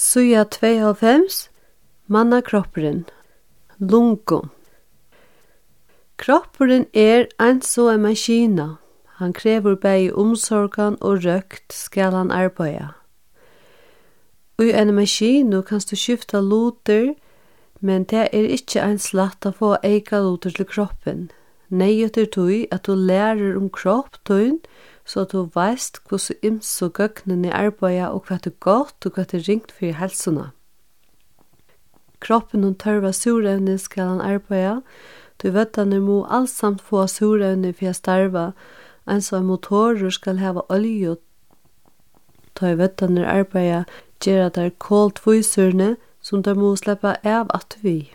Suja 92, mannakropperen, lungo. Kropperen eins og en maskina. Han krever begge omsorgan og røkt skal han arbeida. I en maskinu kan du skifta luter, men det ikke ens lett å få eika luter til kroppen. Nei til tog at du lærer kropp tøyn, så at du veist hvordan imso gøgnene arbeida og hva det godt og hva det ringt for helsuna. Kroppen tørva surevne skal han arbeida, du vettane må allsamt få surevne for å starva, en som motorer skal hava olje, ta vettane arbeida, gjøre der kolt vysurne, som der må sleppa av at vi.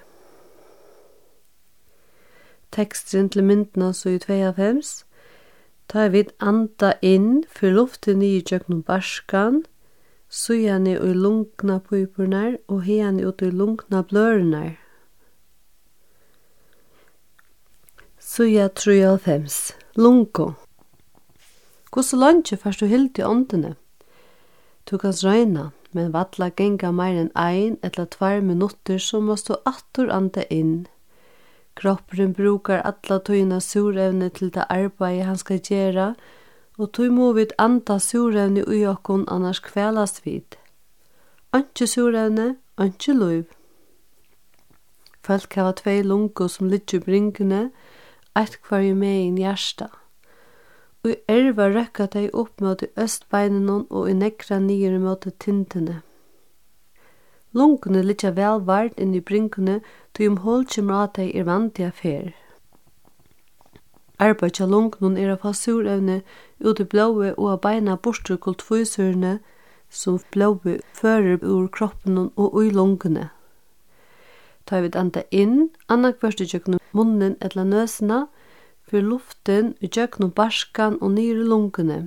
Teksten til myndene så i 92, ta vid anda inn for luften i gjøknum barskan, sujane og lungna pupurnar og hene ut i lungna blørnar. Suja 93, lungo. Hvordan langt først du hilde i åndene? Du kan røyna, men vattla genga mer enn 1 eller 2 minutter så måst du attur anda inn. Kroppen brukar alla tøyna surevne til det arbeid han skal gjøre, og tøy må vi anda surevne ui okkon annars kvelast vid. Anki surevne, anki luiv. Folk hava 2 lungo som ligger i bringene, eit kvar i megin hjärsta. Og erva røkka dei opp mot i østbeinenon og i nekra nyer mot tintene. Lungene ligger vel vart inn i brinkene, til hold kommer at de vant til affær. Arbeid til lungene å få surevne ut i blåe og av beina borster kultfysurene som blåe fører ur kroppen og i lungene. Ta vi anda inn, annak først i gjøkne munnen eller nøsene, for luften i gjøkne barskan og nyre lungene.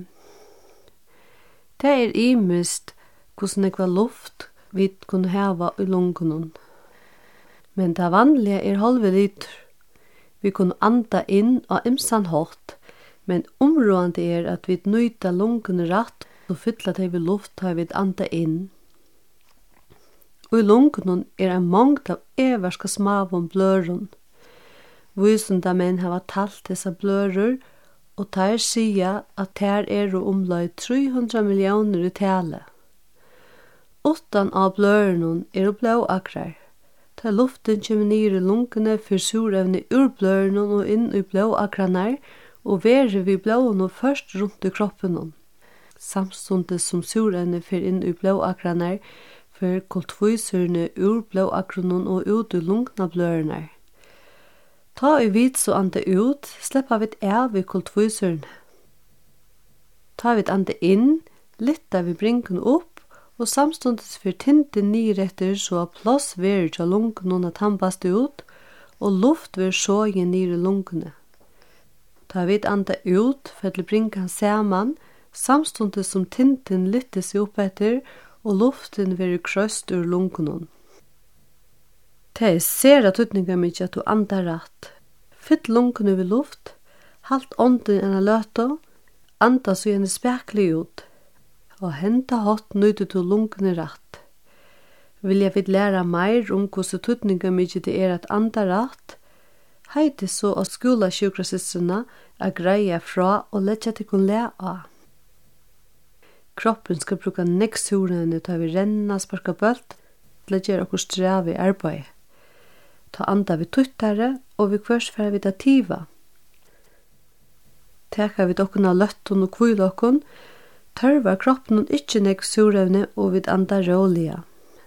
Det imist hvordan det var luft vi kunne hava i lungene. Men det vanlige halve liter. Vi kunne anda inn og imsan hårt, men områdende at vi nøyta lungene rett og fylla det ved luft har vi anda inn. Og i lungene en mångt av everska smavon bløren. Vysunda menn hava talt dessa blører, og der sier at der omlai 300 millioner i tale. Utan av bløren blå akrar. Ta luften kommer ned i lungene for surevne ur bløren og inn i blå akranar, og være vi blåen og først rundt i kroppen. Samstundet som surevne for inn i blå akranar, for kultvysurene ur blå akranon og ut i lungna blørene. Ta i vidt så ande ut, slipper vi av i kultvysurene. Ta vi ande inn, litt av vi brinken opp, og samstundes for tinten nyretter så plass ver til lungene at han baste ut, og luft ver sjåge nyre lungene. Ta vi ande ut, for å brinke han saman, samstundes som tinten lyttes opp etter, og luften ver krøst ur lungene. Det ser at utninga mykje at du andar rett. Fyll lungene ved luft, halt ånden enn løta, anda så gjerne speklig ut, og henta hatt nøyde til lungene rett. Vil jeg vil lære mer hvordan tutninga mykje det at anda rett, heiti så av skolasjukrasistrene er greia fra og letja til kun lære av. Kroppen skal bruka neksurene til vi renna, sparka bølt, til å gjøre okkur strev i arbeid. Ta anda vi tuttare, og vi kvørs for vi dativa. Teka vi dokken av løtten og kvilokken, tørvar kroppen ikkje neksurene og vi anda rålige.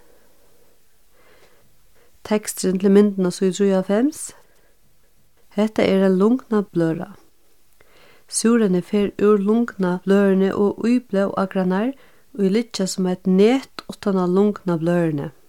Teksten til myndene så i 93. Hetta en lungna bløra. Surene fer ur lungna blørene og uiblå agranar, og i litja som et net utan av lungna blørene.